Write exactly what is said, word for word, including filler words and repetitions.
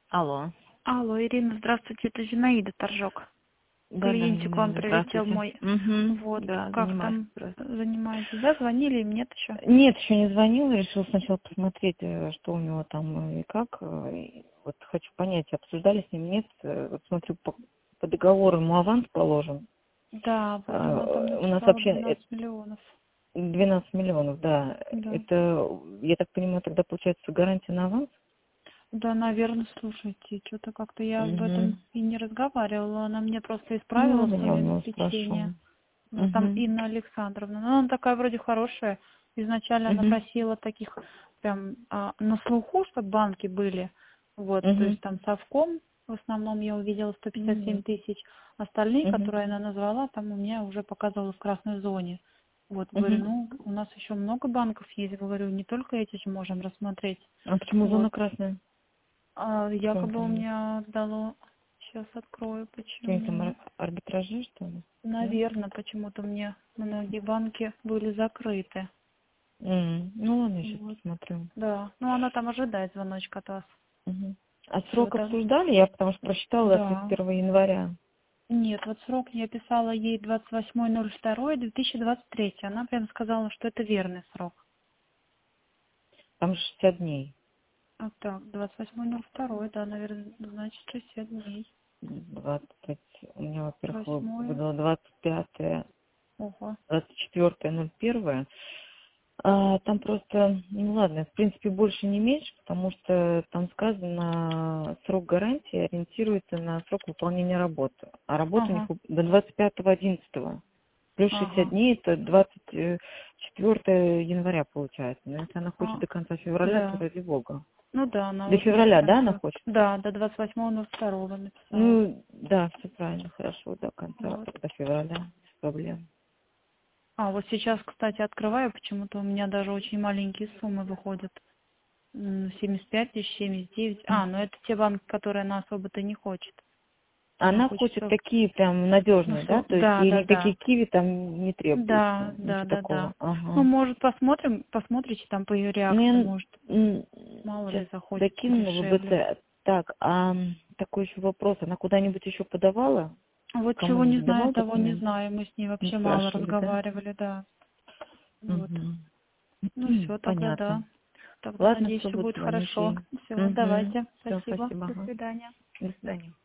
Алло. Алло, Ирина, здравствуйте, это Зинаида Торжок. Да, да, Клиентик вам Зинаида, прилетел здравствуйте. мой. Угу. Вот, Да, как занимаюсь. там Здравствуйте. занимаетесь? Да, звонили им, нет еще? Нет, еще не звонила, решила сначала посмотреть, э, что у него там и как. э, и Вот хочу понять, обсуждали с ним, нет. Э, Вот смотрю, по, по договору ему аванс положен. Да, вот она там А, У нас написала вообще э, двенадцать миллионов. двенадцать миллионов, да. Да. Это, я так понимаю, тогда получается гарантия на аванс? Да, наверное, слушайте, что-то как-то я об Угу. этом и не разговаривала. Она мне просто Ну исправила ладно, в я у сумме него обеспечения. спрошу. Вот там Угу. Инна Александровна. Ну, она такая вроде хорошая. Изначально она Угу. просила таких прям а, на слуху, чтобы банки были. Вот, то Угу. есть там совком в основном я увидела сто пятьдесят семь Угу. тысяч. Остальные, Угу. которые она назвала, там у меня уже показывала в красной зоне. Вот, говорю, Угу. ну, у нас еще много банков есть, говорю, не только эти же можем рассмотреть. А почему Вот. зона красная? А Что он якобы у там? меня дало, сейчас открою, Какие там почему. ар- арбитражи, что ли? Да? Наверное, почему-то мне многие банки были закрыты. М, Ну ладно, я сейчас Вот. посмотрю. Да. Ну, она там ожидает звоночка от вас. Мгм. А Все срок так. обсуждали? Я потому что просчитала до тридцать Да. первого января. Нет, вот срок я писала ей двадцать восьмое ноль второе две тысячи двадцать третье. Она прям сказала, что это верный срок. Там же шестьдесят дней. А так, двадцать восьмое ноль второе, да, наверное, значит шестьдесят дней. двадцать У меня, во-первых, вы- Восьмое. выдало двадцать пятое, Ого. двадцать четвёртое ноль первое. А, там просто, ну ладно, в принципе больше не меньше, потому что там сказано, срок гарантии ориентируется на срок выполнения работы. А работа у них Ага. до двадцать пятого одиннадцатого. Плюс шестьдесят Ага. дней, это двадцать четвёртого января получается. Но если она хочет А, до конца февраля, то да. ради бога. Ну да, она До вот мне февраля, прям да, она все. хочет? Да, до двадцать восьмого ноль второго написала. Ну, да, все правильно, хорошо, до конца, Вот. до февраля, без проблем. А, вот сейчас, кстати, открываю, почему-то у меня даже очень маленькие суммы выходят. М, семьдесят пять тысяч, семьдесят девять. А, ну это те банки, которые она особо-то не хочет. Она Она хочет хочет все. такие прям Ну, надежные, да? со- То есть да, ей да, никакие да. киви там не Да, требуются, да, ничего да, да. такого. Ну, Ага. может, посмотрим, посмотрите там по ее Ну, реакции, я может, м, мало сейчас ли захочет докину в дешевле. ВБЦ. Так, а м, такой еще вопрос. Она куда-нибудь еще подавала? А вот чего не Кому-нибудь знаю, давал того не документ? знаю. Мы с ней Не вообще мало спрашивали, да? разговаривали, да. Вот. Угу. Ну все, тогда да. Понятно. Тогда Ладно, надеюсь, все, все буду будет звонить хорошо. ей. Все, Угу. давайте. Все, Спасибо. спасибо. До Ага. свидания. До свидания.